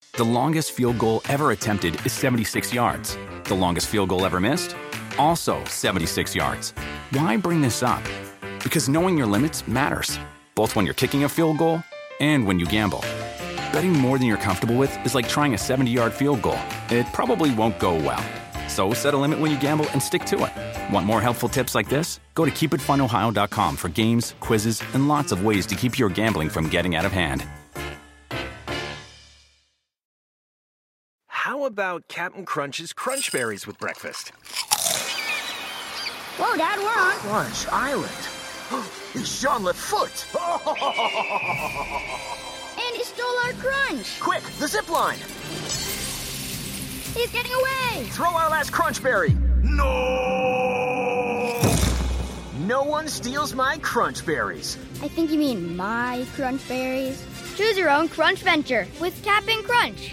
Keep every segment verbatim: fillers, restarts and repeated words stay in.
The longest field goal ever attempted is seventy-six yards. The longest field goal ever missed? Also seventy-six yards. Why bring this up? Because knowing your limits matters, both when you're kicking a field goal and when you gamble. Betting more than you're comfortable with is like trying a seventy-yard field goal. It probably won't go well. So set a limit when you gamble and stick to it. Want more helpful tips like this? Go to keep it fun ohio dot com for games, quizzes, and lots of ways to keep your gambling from getting out of hand. How about Captain Crunch's Crunch Berries with breakfast? Whoa, Dad, we're on Crunch Island. It's Jean-Luc Foot. And he stole our crunch. Quick, the zip line. He's getting away. Throw our last Crunch Berry. No! No one steals my Crunch Berries. I think you mean my crunch berries. Choose your own crunch venture with Cap'n Crunch.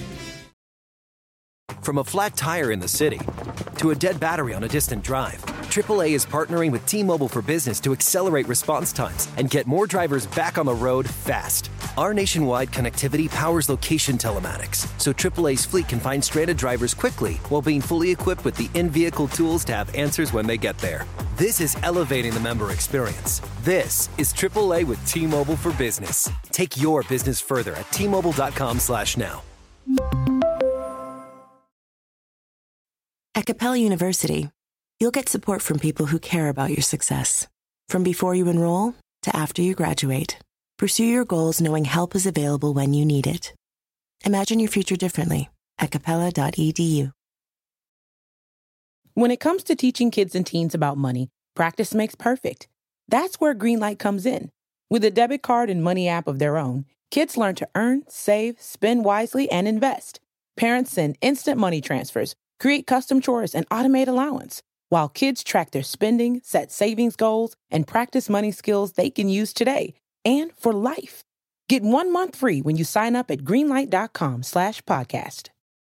From a flat tire in the city to a dead battery on a distant drive, triple A is partnering with T-Mobile for Business to accelerate response times and get more drivers back on the road fast. Our nationwide connectivity powers location telematics, so triple A's fleet can find stranded drivers quickly while being fully equipped with the in-vehicle tools to have answers when they get there. This is elevating the member experience. This is triple A with T-Mobile for Business. Take your business further at T Mobile dot com slash now. At Capella University, you'll get support from people who care about your success. From before you enroll to after you graduate, pursue your goals knowing help is available when you need it. Imagine your future differently at capella dot e d u. When it comes to teaching kids and teens about money, practice makes perfect. That's where Greenlight comes in. With a debit card and money app of their own, kids learn to earn, save, spend wisely, and invest. Parents send instant money transfers, create custom chores, and automate allowance, while kids track their spending, set savings goals, and practice money skills they can use today and for life. Get one month free when you sign up at greenlight dot com slash podcast.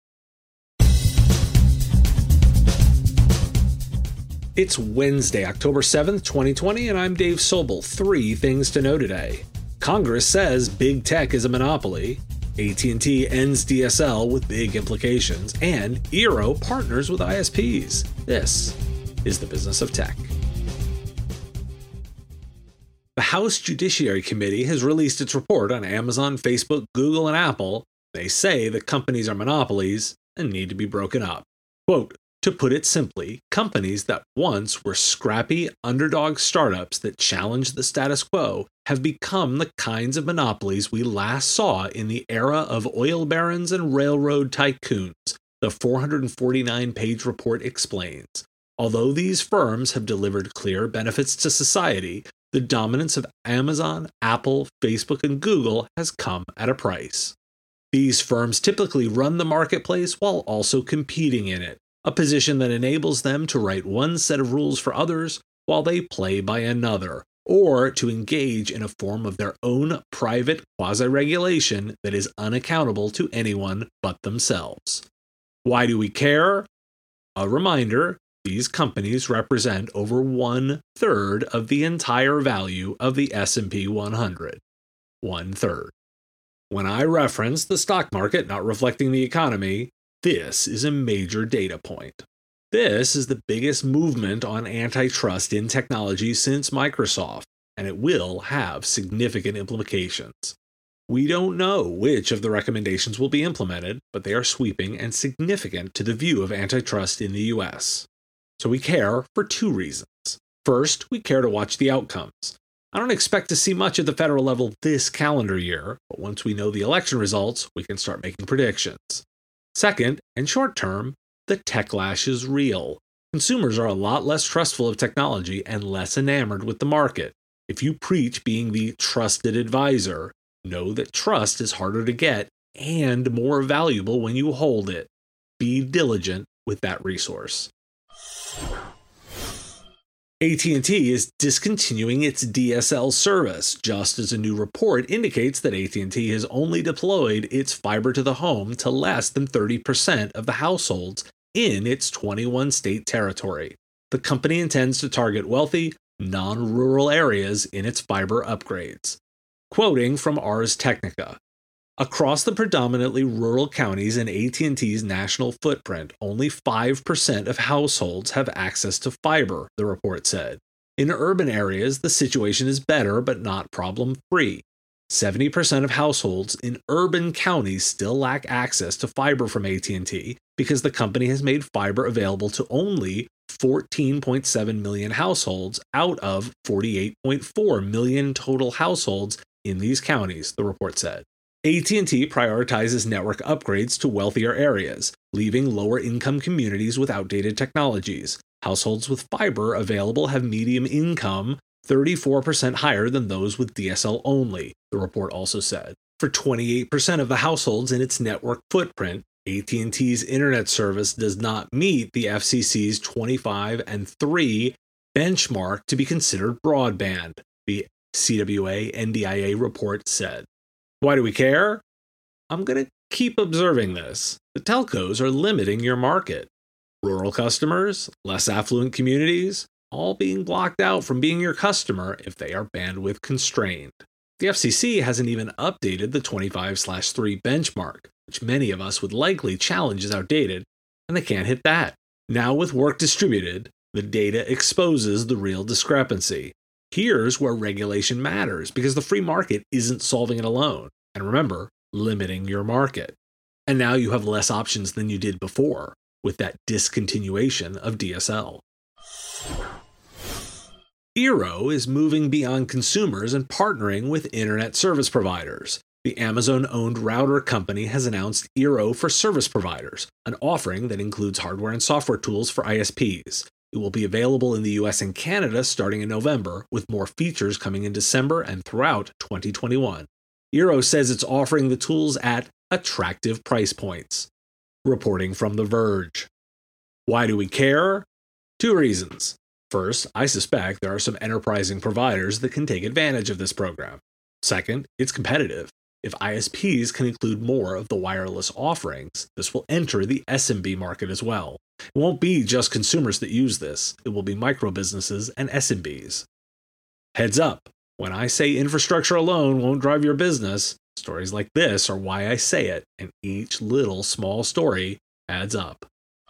It's Wednesday, October seventh, twenty twenty, and I'm Dave Sobel. Three things to know today. Congress says big tech is a monopoly. A T and T ends D S L with big implications, and Eero partners with I S Ps. This is the business of tech. The House Judiciary Committee has released its report on Amazon, Facebook, Google, and Apple. They say the companies are monopolies and need to be broken up. Quote, to put it simply, companies that once were scrappy underdog startups that challenged the status quo have become the kinds of monopolies we last saw in the era of oil barons and railroad tycoons, the four hundred forty-nine page report explains. Although these firms have delivered clear benefits to society, the dominance of Amazon, Apple, Facebook, and Google has come at a price. These firms typically run the marketplace while also competing in it, a position that enables them to write one set of rules for others while they play by another, or to engage in a form of their own private quasi-regulation that is unaccountable to anyone but themselves. Why do we care? A reminder, these companies represent over one-third of the entire value of the S and P one hundred. One-third. When I reference the stock market not reflecting the economy, this is a major data point. This is the biggest movement on antitrust in technology since Microsoft, and it will have significant implications. We don't know which of the recommendations will be implemented, but they are sweeping and significant to the view of antitrust in the U S. So we care for two reasons. First, we care to watch the outcomes. I don't expect to see much at the federal level this calendar year, but once we know the election results, we can start making predictions. Second, and short term, the techlash is real. Consumers are a lot less trustful of technology and less enamored with the market. If you preach being the trusted advisor, know that trust is harder to get and more valuable when you hold it. Be diligent with that resource. A T and T is discontinuing its D S L service, just as a new report indicates that A T and T has only deployed its fiber to the home to less than thirty percent of the households in its twenty-one state territory. The company intends to target wealthy, non-rural areas in its fiber upgrades. Quoting from Ars Technica, Across the predominantly rural counties in A T and T's national footprint, only five percent of households have access to fiber, the report said. In urban areas, the situation is better but not problem-free. seventy percent of households in urban counties still lack access to fiber from A T and T because the company has made fiber available to only fourteen point seven million households out of forty-eight point four million total households in these counties, the report said. A T and T prioritizes network upgrades to wealthier areas, leaving lower-income communities with outdated technologies. Households with fiber available have median income thirty-four percent higher than those with D S L only, the report also said. For twenty-eight percent of the households in its network footprint, A T and T's internet service does not meet the F C C's twenty-five and three benchmark to be considered broadband, the C W A N D I A report said. Why do we care? I'm going to keep observing this. The telcos are limiting your market. Rural customers, less affluent communities, all being blocked out from being your customer if they are bandwidth constrained. The F C C hasn't even updated the twenty-five slash three benchmark, which many of us would likely challenge as outdated, and they can't hit that. Now with work distributed, the data exposes the real discrepancy. Here's where regulation matters, because the free market isn't solving it alone. And remember, limiting your market. And now you have less options than you did before, with that discontinuation of D S L. Eero is moving beyond consumers and partnering with internet service providers. The Amazon-owned router company has announced Eero for service providers, an offering that includes hardware and software tools for I S Ps. It will be available in the U S and Canada starting in November, with more features coming in December and throughout twenty twenty-one. Eero says it's offering the tools at attractive price points. Reporting from The Verge. Why do we care? Two reasons. First, I suspect there are some enterprising providers that can take advantage of this program. Second, it's competitive. If I S Ps can include more of the wireless offerings, this will enter the S M B market as well. It won't be just consumers that use this. It will be micro-businesses and S M Bs. Heads up, when I say infrastructure alone won't drive your business, stories like this are why I say it, and each little small story adds up.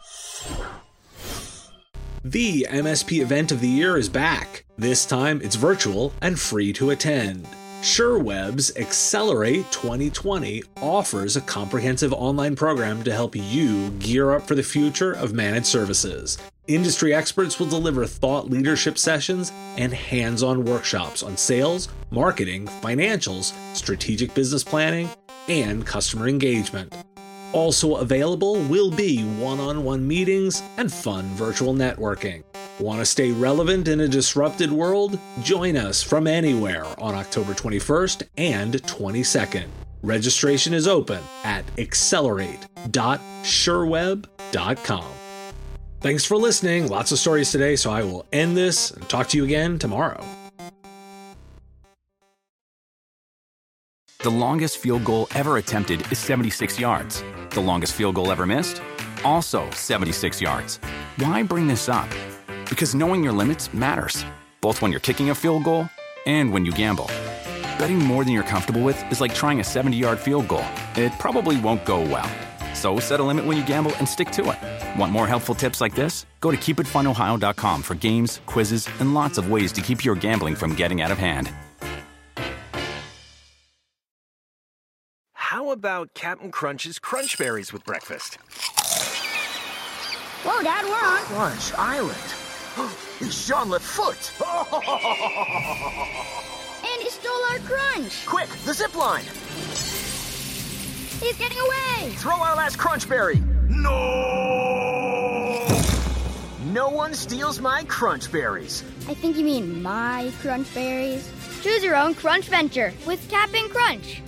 The M S P event of the year is back. This time it's virtual and free to attend. SureWeb's Accelerate twenty twenty offers a comprehensive online program to help you gear up for the future of managed services. Industry experts will deliver thought leadership sessions and hands-on workshops on sales, marketing, financials, strategic business planning, and customer engagement. Also available will be one-on-one meetings and fun virtual networking. Want to stay relevant in a disrupted world? Join us from anywhere on October twenty-first and twenty-second. Registration is open at accelerate dot sureweb dot com. Thanks for listening. Lots of stories today, so I will end this and talk to you again tomorrow. The longest field goal ever attempted is seventy-six yards. The longest field goal ever missed? Also seventy-six yards. Why bring this up? Because knowing your limits matters, both when you're kicking a field goal and when you gamble. Betting more than you're comfortable with is like trying a seventy-yard field goal. It probably won't go well. So set a limit when you gamble and stick to it. Want more helpful tips like this? Go to keep it fun ohio dot com for games, quizzes, and lots of ways to keep your gambling from getting out of hand. How about Captain Crunch's Crunch Berries with breakfast? Whoa, Dad, we're on Crunch Island. It's Jean Lafoot. And he stole our crunch. Quick, the zip line. He's getting away. Throw our last Crunch Berry. No! No one steals my Crunch Berries. I think you mean my Crunch Berries. Choose your own Crunch Venture with Cap'n Crunch.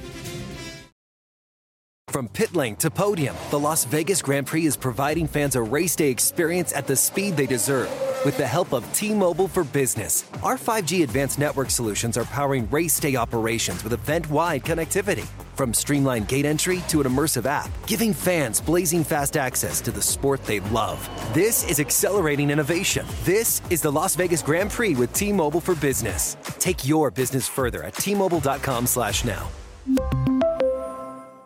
From pit lane to podium, the Las Vegas Grand Prix is providing fans a race day experience at the speed they deserve. With the help of T-Mobile for Business, our five G advanced network solutions are powering race day operations with event-wide connectivity. From streamlined gate entry to an immersive app, giving fans blazing fast access to the sport they love. This is accelerating innovation. This is the Las Vegas Grand Prix with T-Mobile for Business. Take your business further at T Mobile dot com slash now.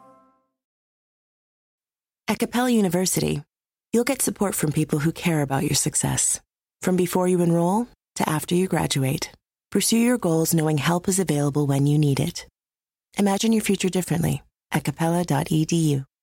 At Capella University, you'll get support from people who care about your success. From before you enroll to after you graduate, pursue your goals knowing help is available when you need it. Imagine your future differently at capella dot e d u.